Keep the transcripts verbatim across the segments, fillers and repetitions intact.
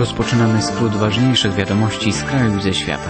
Rozpoczynamy skrót ważniejszych wiadomości z kraju i ze świata.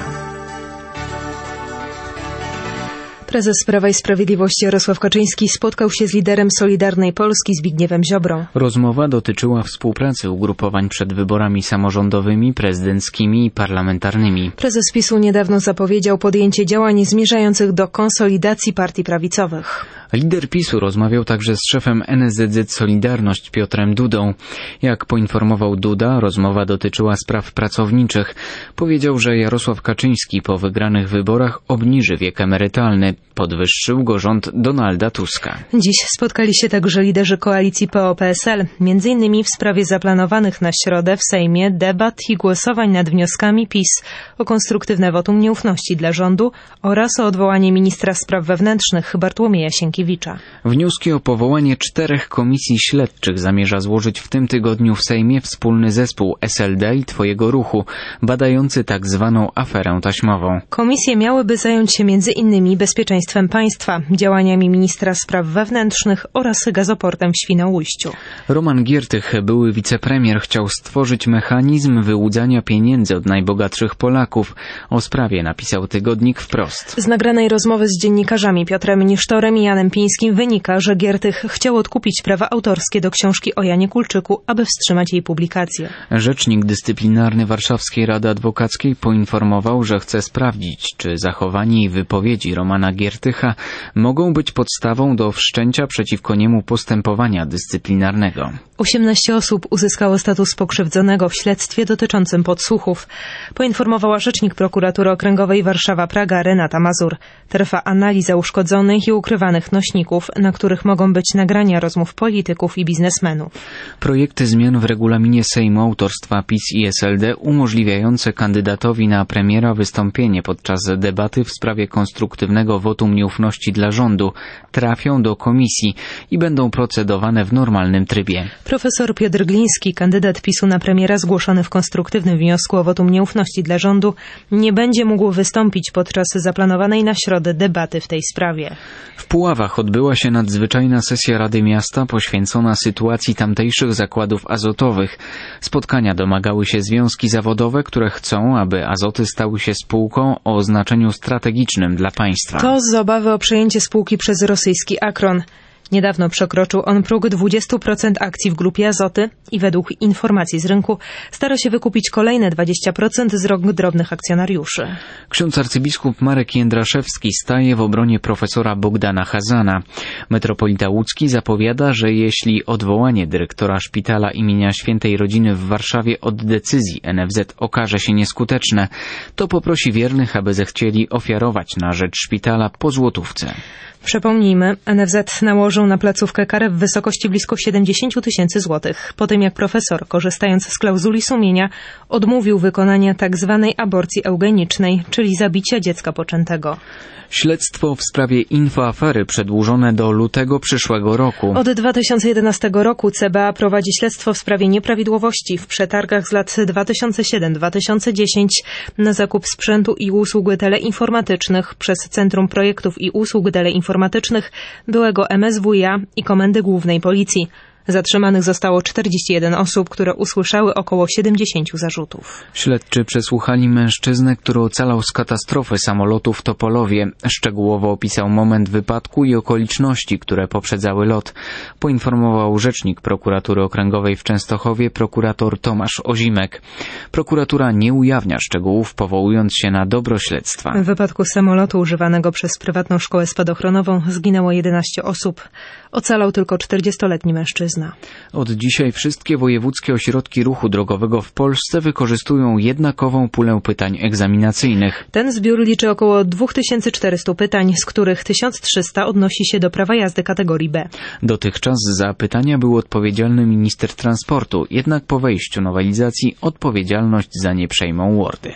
Prezes Prawa i Sprawiedliwości Jarosław Kaczyński spotkał się z liderem Solidarnej Polski Zbigniewem Ziobrą. Rozmowa dotyczyła współpracy ugrupowań przed wyborami samorządowymi, prezydenckimi i parlamentarnymi. Prezes PiS-u niedawno zapowiedział podjęcie działań zmierzających do konsolidacji partii prawicowych. Lider PiS-u rozmawiał także z szefem N S Z Z Solidarność Piotrem Dudą. Jak poinformował Duda, rozmowa dotyczyła spraw pracowniczych. Powiedział, że Jarosław Kaczyński po wygranych wyborach obniży wiek emerytalny. Podwyższył go rząd Donalda Tuska. Dziś spotkali się także liderzy koalicji P O P S L, między innymi w sprawie zaplanowanych na środę w Sejmie debat i głosowań nad wnioskami PiS o konstruktywne wotum nieufności dla rządu oraz o odwołanie ministra spraw wewnętrznych Bartłomieja Sienkiewicza. Wnioski o powołanie czterech komisji śledczych zamierza złożyć w tym tygodniu w Sejmie wspólny zespół S L D i Twojego Ruchu, badający tak zwaną aferę taśmową. Komisje miałyby zająć się między innymi bezpieczeństwem państwa, działaniami ministra spraw wewnętrznych oraz gazoportem w Świnoujściu. Roman Giertych, były wicepremier, chciał stworzyć mechanizm wyłudzania pieniędzy od najbogatszych Polaków. O sprawie napisał tygodnik Wprost. Z nagranej rozmowy z dziennikarzami Piotrem Nisztorem i Janem Pińskim wynika, że Giertych chciał odkupić prawa autorskie do książki o Janie Kulczyku, aby wstrzymać jej publikację. Rzecznik dyscyplinarny Warszawskiej Rady Adwokackiej poinformował, że chce sprawdzić, czy zachowanie i wypowiedzi Romana Giertycha mogą być podstawą do wszczęcia przeciwko niemu postępowania dyscyplinarnego. osiemnaście osób uzyskało status pokrzywdzonego w śledztwie dotyczącym podsłuchów. Poinformowała rzecznik prokuratury okręgowej Warszawa-Praga Renata Mazur. Trwa analiza uszkodzonych i ukrywanych nośników, na których mogą być nagrania rozmów polityków i biznesmenów. Projekty zmian w regulaminie Sejmu autorstwa PiS i S L D umożliwiające kandydatowi na premiera wystąpienie podczas debaty w sprawie konstruktywnego wotum nieufności dla rządu trafią do komisji i będą procedowane w normalnym trybie. Profesor Piotr Gliński, kandydat PiS-u na premiera zgłoszony w konstruktywnym wniosku o wotum nieufności dla rządu, nie będzie mógł wystąpić podczas zaplanowanej na środę debaty w tej sprawie. W Puławach odbyła się nadzwyczajna sesja Rady Miasta poświęcona sytuacji tamtejszych zakładów azotowych. Spotkania domagały się związki zawodowe, które chcą, aby Azoty stały się spółką o znaczeniu strategicznym dla państwa. To z obawy o przejęcie spółki przez rosyjski Akron. Niedawno przekroczył on próg dwadzieścia procent akcji w grupie Azoty i według informacji z rynku stara się wykupić kolejne dwadzieścia procent z rąk drobnych akcjonariuszy. Ksiądz arcybiskup Marek Jędraszewski staje w obronie profesora Bogdana Chazana. Metropolita łódzki zapowiada, że jeśli odwołanie dyrektora szpitala imienia Świętej Rodziny w Warszawie od decyzji N F Z okaże się nieskuteczne, to poprosi wiernych, aby zechcieli ofiarować na rzecz szpitala po złotówce. Przypomnijmy, N F Z nałożył na placówkę karę w wysokości blisko siedemdziesiąt tysięcy złotych, po tym jak profesor, korzystając z klauzuli sumienia, odmówił wykonania tzw. aborcji eugenicznej, czyli zabicia dziecka poczętego. Śledztwo w sprawie infoafery przedłużone do lutego przyszłego roku. Od dwa tysiące jedenastego roku C B A prowadzi śledztwo w sprawie nieprawidłowości w przetargach z lat dwa tysiące siódmy do dwa tysiące dziesiątego na zakup sprzętu i usług teleinformatycznych przez Centrum Projektów i Usług Teleinformatycznych byłego M S W iA i Komendy Głównej Policji. Zatrzymanych zostało czterdzieści jeden osób, które usłyszały około siedemdziesiąt zarzutów. Śledczy przesłuchali mężczyznę, który ocalał z katastrofy samolotu w Topolowie. Szczegółowo opisał moment wypadku i okoliczności, które poprzedzały lot. Poinformował rzecznik prokuratury okręgowej w Częstochowie, prokurator Tomasz Ozimek. Prokuratura nie ujawnia szczegółów, powołując się na dobro śledztwa. W wypadku samolotu używanego przez prywatną szkołę spadochronową zginęło jedenaście osób. Ocalał tylko czterdziestoletni mężczyzna. Od dzisiaj wszystkie wojewódzkie ośrodki ruchu drogowego w Polsce wykorzystują jednakową pulę pytań egzaminacyjnych. Ten zbiór liczy około dwa tysiące czterysta pytań, z których tysiąc trzysta odnosi się do prawa jazdy kategorii B. Dotychczas za pytania był odpowiedzialny minister transportu, jednak po wejściu nowelizacji odpowiedzialność za nie przejmą WORDy.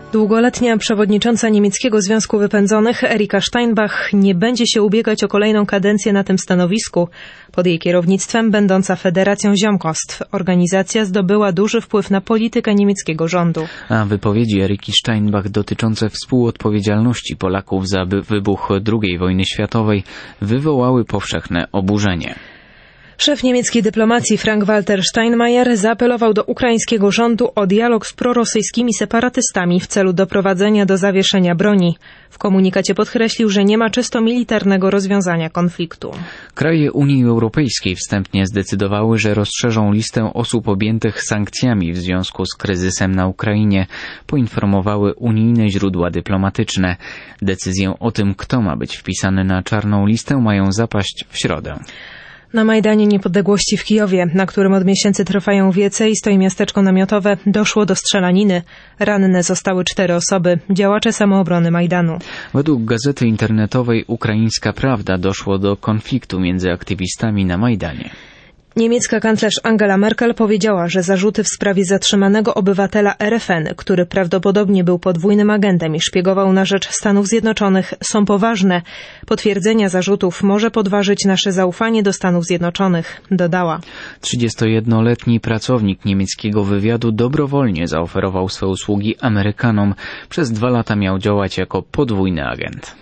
Długoletnia przewodnicząca niemieckiego Związku Wypędzonych Erika Steinbach nie będzie się ubiegać o kolejną kadencję na tym stanowisku. Pod jej kierownictwem będąca Federacją Ziomkostw organizacja zdobyła duży wpływ na politykę niemieckiego rządu. A wypowiedzi Eriki Steinbach dotyczące współodpowiedzialności Polaków za wybuch drugiej wojny światowej wywołały powszechne oburzenie. Szef niemieckiej dyplomacji Frank-Walter Steinmeier zaapelował do ukraińskiego rządu o dialog z prorosyjskimi separatystami w celu doprowadzenia do zawieszenia broni. W komunikacie podkreślił, że nie ma czysto militarnego rozwiązania konfliktu. Kraje Unii Europejskiej wstępnie zdecydowały, że rozszerzą listę osób objętych sankcjami w związku z kryzysem na Ukrainie, poinformowały unijne źródła dyplomatyczne. Decyzję o tym, kto ma być wpisany na czarną listę, mają zapaść w środę. Na Majdanie Niepodległości w Kijowie, na którym od miesięcy trwają wiece i stoi miasteczko namiotowe, doszło do strzelaniny. Ranne zostały cztery osoby, działacze samoobrony Majdanu. Według gazety internetowej Ukraińska Prawda doszło do konfliktu między aktywistami na Majdanie. Niemiecka kanclerz Angela Merkel powiedziała, że zarzuty w sprawie zatrzymanego obywatela R F N, który prawdopodobnie był podwójnym agentem i szpiegował na rzecz Stanów Zjednoczonych, są poważne. Potwierdzenia zarzutów może podważyć nasze zaufanie do Stanów Zjednoczonych, dodała. trzydziestojednoletni pracownik niemieckiego wywiadu dobrowolnie zaoferował swe usługi Amerykanom. Przez dwa lata miał działać jako podwójny agent.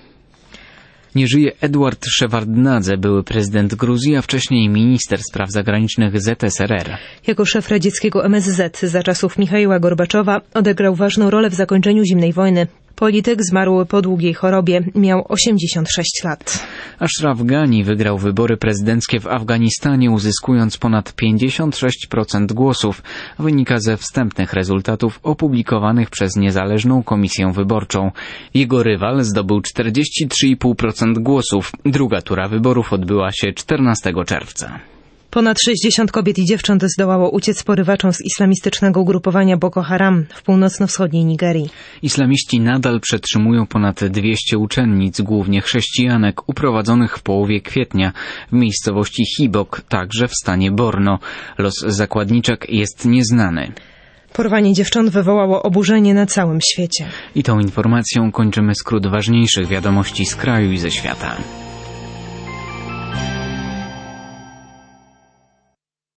Nie żyje Eduard Szewardnadze, były prezydent Gruzji, a wcześniej minister spraw zagranicznych Z S R R. Jako szef radzieckiego M S Z za czasów Michaiła Gorbaczowa odegrał ważną rolę w zakończeniu zimnej wojny. Polityk zmarł po długiej chorobie. Miał osiemdziesiąt sześć lat. Ashraf Ghani wygrał wybory prezydenckie w Afganistanie, uzyskując ponad pięćdziesiąt sześć procent głosów. Wynika ze wstępnych rezultatów opublikowanych przez niezależną komisję wyborczą. Jego rywal zdobył czterdzieści trzy i pół procent głosów. Druga tura wyborów odbyła się czternastego czerwca. Ponad sześćdziesiąt kobiet i dziewcząt zdołało uciec porywaczom z islamistycznego ugrupowania Boko Haram w północno-wschodniej Nigerii. Islamiści nadal przetrzymują ponad dwieście uczennic, głównie chrześcijanek, uprowadzonych w połowie kwietnia w miejscowości Chibok, także w stanie Borno. Los zakładniczek jest nieznany. Porwanie dziewcząt wywołało oburzenie na całym świecie. I tą informacją kończymy skrót ważniejszych wiadomości z kraju i ze świata.